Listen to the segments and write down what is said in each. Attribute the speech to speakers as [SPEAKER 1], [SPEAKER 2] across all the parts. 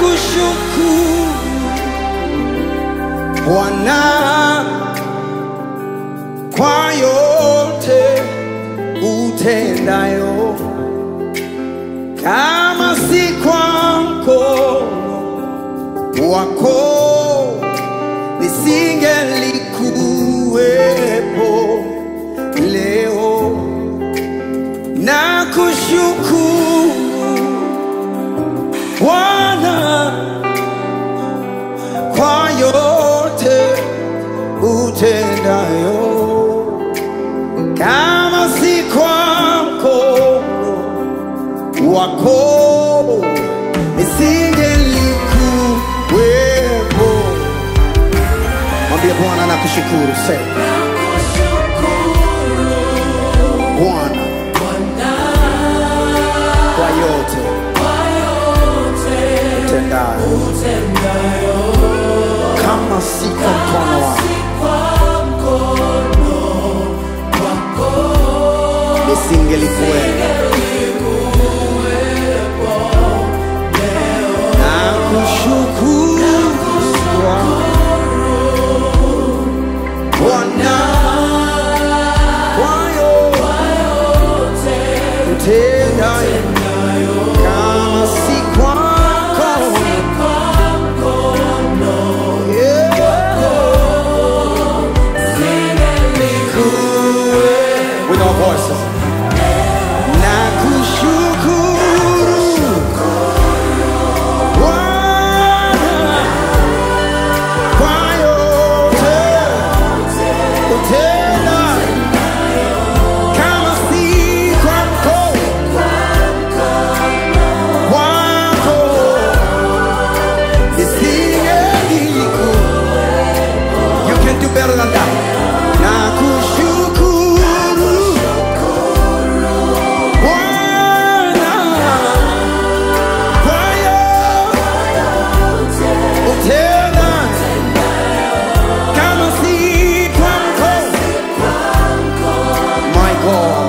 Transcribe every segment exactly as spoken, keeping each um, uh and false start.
[SPEAKER 1] nakushukuru Bwana kwa yote utendayo, kama si kwa mkono wako nisingelikuwepo leo. Nakushukuru Bwana kwa yote utendayo, kama si kwa mkono wako nisingelikuwepo. Mwambie Bwana nakushukuru. Sema Bwana kwa yote utendayo, kama si kwa mkono wako nisingelikuwepo. Nakushukuru Bwana kwa yote utendayo, kama si kwa mkono with our voices. Better than that. Nakushukuru Bwana kwa yote utendayo, kama si kwa mkono. My God,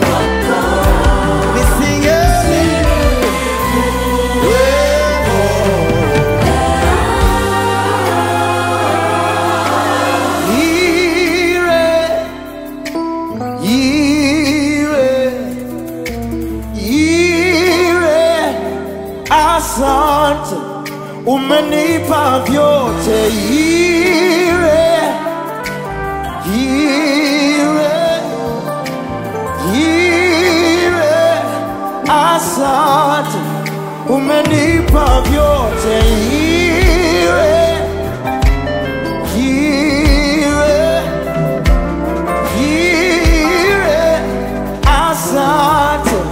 [SPEAKER 1] asante, umenipa vyote. Ire, ire, ire, asante, umenipa vyote. Ire, ire, ire, asante.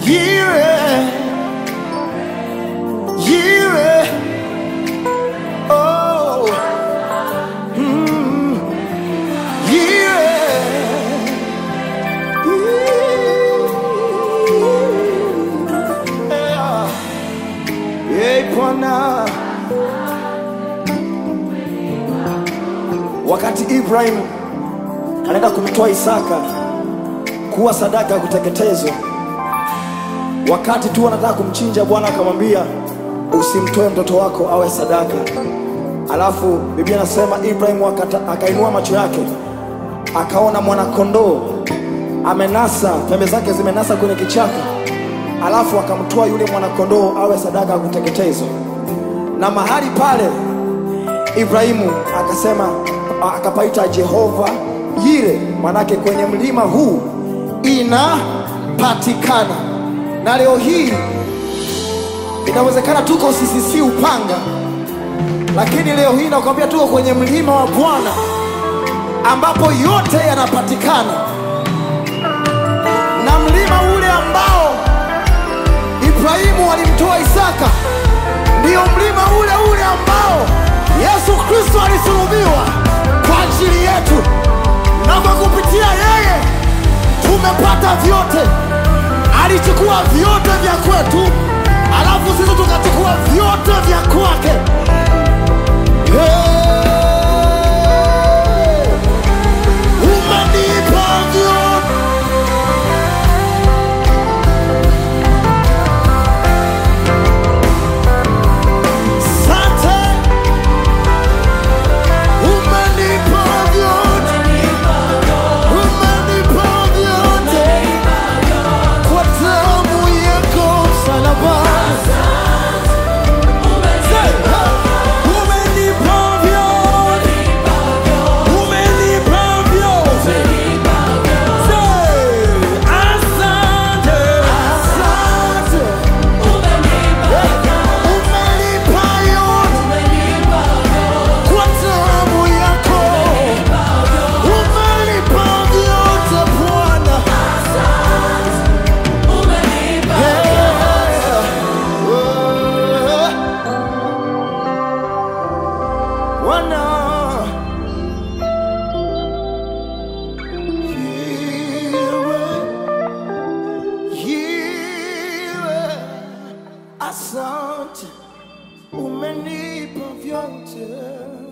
[SPEAKER 1] Yire, Yire, oh, mm, Yire, yeah, yeah, Bwana. Wakati Ibrahim anaenda kumtoa Isaka kuwa sadaka ya kuteketezwa, wakati tu anataka kumchinja, Bwana akamwambia usimtoe mtoto wako awe sadaka. Alafu Biblia inasema Ibrahim akainua macho yake akaona mwana kondoo amenasa, pembe zake zimenasa kwenye kichaka. Alafu akamtoa yule mwana kondoo awe sadaka ya kuteketezwa. Na mahali pale Ibrahimu akasema, akapaita Jehova Yire, manake kwenye mlima huu inapatikana. Na leo hii inawezekana tuko sisisi Upanga, lakini leo hii nakwambia tuko kwenye mlima wa Bwana ambapo yote yanapatikana. Na mlima ule ambao Ibrahimu alimtoa Isaka ndio mlima ule ule ambao Yesu Kristo alisulubiwa kwa ajili yetu, na kwa kupitia yeye tumepata vyote. Alichukua vyote vya kwetu, alafu sisi tukachukua vyote vya kwake. Hey! Umenipa vyote. Sante. Umenipa vyote. Umenipa vyote. Kwa damu yako msalabani. Asante, umenipa vyote.